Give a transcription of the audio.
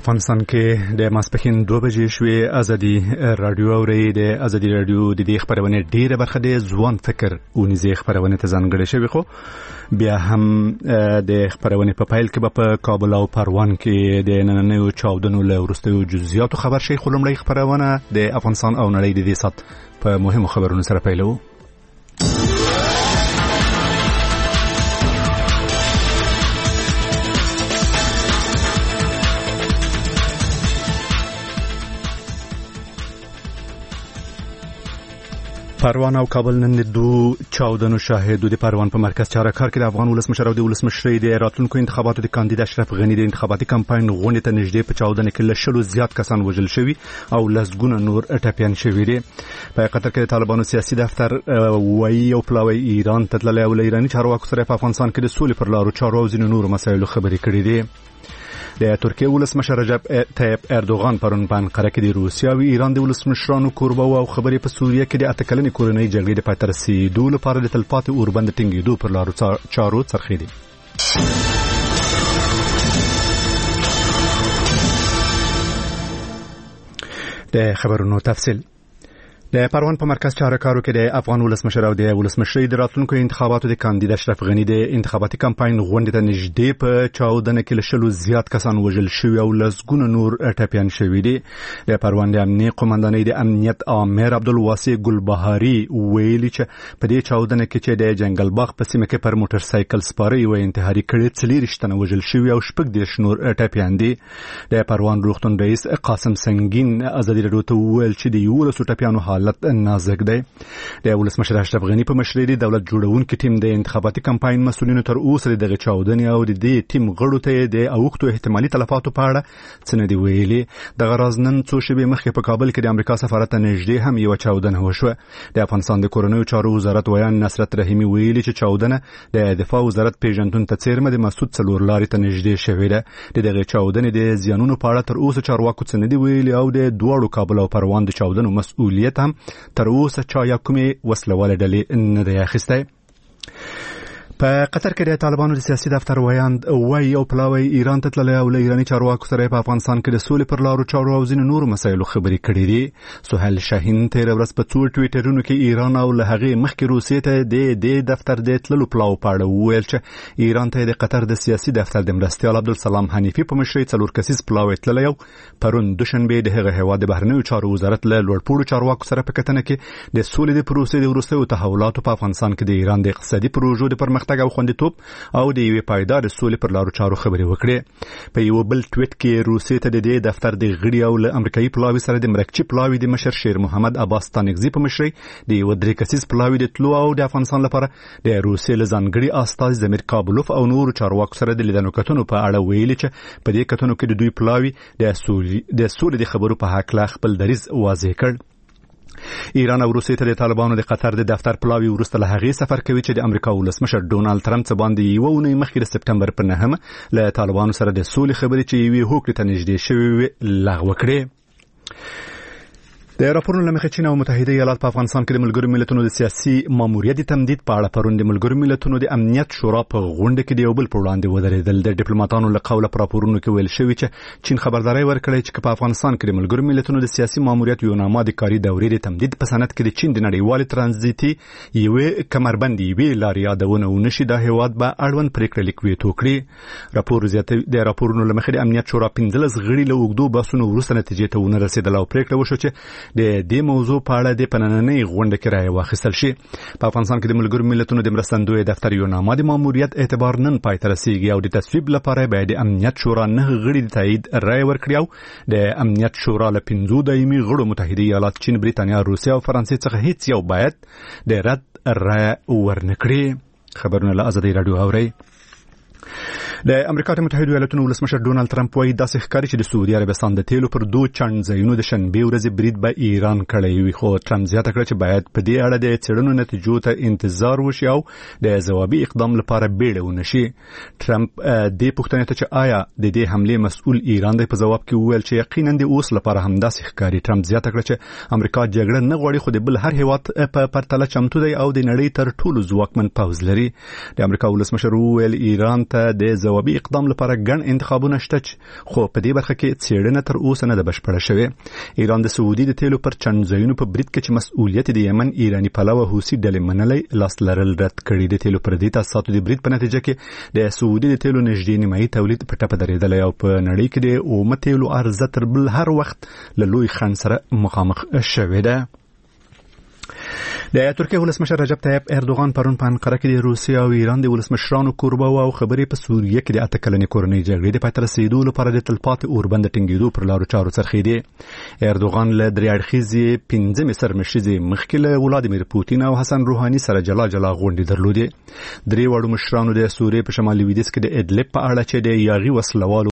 افغانستان کې د ماسپښین 2 بجې شوې ازادي رادیو اوري د ازادي رادیو د دې خبرونه ډیره برخه د ځوان فکر او نيزه خبرونه ته ځانګړې شوی خو بیا هم د خبرونه په فایل کې په کابل او پروان کې د نننیو چاودنو له ورستیو جزئیات خبر شي خلمړی خبرونه د افغانستان او نړۍ د دې سات په مهمو خبرونو سره پیلو. پروان او کابل نن د چاودنو شاهد د پروان په مرکز چارکار کې د افغان ولسمشر او د ولسمشرۍ د راتلونکو انتخاباتو د کاندید اشرف غنی د انتخاباتي کمپاین غونډې ته نږدې په چاودنه کې له شلو زیات کسان وژل شوي او لسګونه نور ټپيان شوي دي. په قطر کې د طالبانو سیاسي دفتر وایي او پلاوی ایران ته تللی او ایراني چارواکو سره په افغانستان کې د سولې پر لارو چارو او ځینو نورو مسایلو خبرې کړې دي. د ترکیه ولسمشر رجب طیب اردوغان پرون په انقره کې د روسیا او ایران د ولسمشرانو کوربه او خبرې په سوریه کې د اتکلنې کورنۍ جګړې د پای ته رسیدو لپاره د تلپاتې اوربند ټینګېدو پر لارو چارو څرخېدي. د خبرونو تفصیل. د پروان په مرکز چارکارو کې د افغان ولسمشر او د ولسمشرۍ د راتلونکو انتخاباتو د کاندید اشرف غنی د انتخاباتي کمپاین غونډې ته نږدې په چاودنه کې له شلو زیات کسان وژل شوي او لسګونه نور ټپيان شوي دي. د پروان د امنیت قومندانۍ د امنیت امیر عبدالواسع ګلبهاري ویلي چې په دې چاودنه کې چې د جنگل باغ په سیمه کې پر موټر سایکل سپاره یو انتحاري کړي 40 تنه وژل شوي او 14 نور ټپيان دي. د پروان روغتون رئیس قاسم سنگین ازادي رادیو ته ویل چې د 11 ټپيانو حالت نازک دی. د ولسمشر اشرف غنی په مشرۍ د دولت جوړونکو ټیم د انتخاباتي کمپاین مسؤلینو تر اوسه دغه چاودنې او د دې ټیم غړو ته د اوښتو احتمالي تلفاتو په اړه څه نه دی ویلي. د غرض نن څو شپې مخکې په کابل کې د امریکا سفارت ته نږدې هم یو چاودنه وشوه. د افغانستان د کورنیو چارو وزارت ویان نصرت رحیمي ویلي چې چاودنه د دفاع وزارت پیژندون ته څیرمه د مسعود څلور لارې ته نږدې شوې ده. دغه چاودنې د زیانونو په اړه تر اوسه چارواکو څه نه دی ویلي او د دوړو کابل او پروان د چاودنو مسؤلیت هم تر اوسه چا یا کومې وسلواله ډلې نه دی اخیستی. په قطر کې د طالبانو د سیاسي دفتر وایي او پلاوی ایران ته تللی او له ایراني چارواکو سره په افغانستان کې د سولې پر لارو چارو او ځینو نورو مسایلو خبرې کړې دي. سهیل شاهین تېره ورځ په څو ټویټرونو کې ایران او له هغې مخکې روسیې ته د دفتر د تللو پلاو په اړه وویل چې ایران ته د قطر د سیاسي دفتر د مرستیال عبدالسلام حنیفي په مشرۍ 4 کسیز پلاوی تللی او پرون دوشنبه د هغه هېواد د بهرنیو چارو وزارت له لوړپوړو چارواکو سره په کتنه کې د سولې د پروسې د وروستیو تحولاتو په افغانستان کې د ایران د اقتصادي پروژو د پرمختګ او خوندیتوب او د یوې پایدار سولې پر لارو چارو خبرې وکړې. په یو بل ټویټ کې روسیې ته د دې دفتر د غړي او له امریکایي پلاوي سره د مرکچي پلاوي د مشر شیر محمد عباس تانکزي په مشرۍ د یو 3 کسیز پلاوي د تلو او د افغانستان لپاره د روسیې له ځانګړي استازي زمیر کابلوف او نور چارواکو سره د لیدنو کتنو په اړه ویلي چې په دې کتنو کې د دوی پلاوي د سولې د خبرو په حق خپل دریځ واضح کړ. ایران او روسیې ته د طالبانو د قطر د دفتر پلاوی وروسته له هغې سفر کوي چې د امریکا ولسمشر ډونالد ټرمپ څخه باندې یو اونۍ مخکې د سپټمبر په 9 له طالبانو سره د سولې خبرې چې یوې هوکړې ته نږدې شوې لغوه کړې. د راپورونو له مخې چین او متحده ایالات په افغانستان کې د ملګرو ملتونو د سیاسي ماموریت د تمدید په اړه پرون د ملګرو ملتونو د امنیت شورا په غونډه کې د یو بل پر وړاندې ودرېدل. د ډیپلوماټانو له قوله په راپورونو کې ویل شوی چې چین خبرداري ورکړې چې په افغانستان کې د ملګرو ملتونو د سیاسي ماموریت یو نامه د کاري دورې د تمدید په سند کې د چین د نړیوال ترانزیتي یوې کمربندي یوې لارې یادونه ونشي دا هیواد به اړوند پریکړه لیک ویټو کړي. راپور زیاتوي د راپورونو له مخې د امنیت شورا 15 غړي له اوږدو بحثونو وروسته نتیجې ته ونه رسېدل او پریکړه وشوه چې د دې موضوع په اړه د پنننۍ غونډه کې رایه واخیستل شي. په افغانستان کې د ملګرو ملتونو د مرستندوی دفتر یو نامه د ماموریت اعتبار نن پای ته رسیږي او د تصویب لپاره باید د امنیت شورا 9 غړي د تایید رایه ورکړي او د امنیت شورا له 5 دایمي غړو متحده ایالات، چین، بریتانیا، روسیه او فرانسې څخه هیڅ یو باید د رد رایه ورنکړي. خبرونه له ازادي رادیو اوري. د امریکا د متحده ایالاتونو ولسمشر ډونالد ټرمپ وايي داسې ښکاري چې د سعودي عربستان د تیلو پر 2 چنځایونو د شنبې ورځې برید به ایران کړی وي، خو ټرمپ زیاته کړه چې باید په دې اړه د څېړنو نتیجو ته انتظار وشي او د ځوابي اقدام لپاره بیړه ونشي. ټرمپ د پوښتنې ته چې آیا د دې حملې مسؤل ایران دی په ځواب کې وویل چې یقینا د اوس لپاره هم داسې ښکاري. ټرمپ زیاته کړه چې امریکا جګړه نه غواړي خو د بل هر هیواد په پرتله چمتو دی او د نړۍ تر ټولو ځواکمن پوځ لري. د امریکا ولسمشر وویل ایران ته د ځوابي اقدام لپاره ګڼ انتخابونه شته خو په دې برخه کې څېړنه تر اوسه نه ده بشپړه شوې. ایران د سعودي د تیلو پر چنځایونو په برید کې چې مسؤلیت د یمن ایرانی پلوه حوثي ډلې منلای لاس لرل رد کړي. د تیلو پر دې تاسیساتو د برید په نتیجه کې د سعودي د تیلو نږدې نیمایي تولید په ټپه درېدلی او په نړۍ کې د اومه تیلو عرضه تر بل هر وخت له لوی خنډ سره مخامخ شوې ده. د ترکیه ولسمشر رجب طیب اردوغان پرون په انقره کې د روسیې او ایران د ولسمشرانو کوربه او خبرې په سوریه کې د 8 کلنې کورنۍ جګړې د پای ته رسیدو لپاره د تلپاتې اوربند ټینګېدو پر لارو چارو څرخېدی. اردوغان له درې اړخیزې 15 سرمشریزې مخکې له ولادیمیر پوتین او حسن روحاني سره جلا جلا غونډې درلودې. درې واړو مشرانو د سوریې په شمالي لویدیځ کې د ادلب په اړه چې د یاغي وسلوالو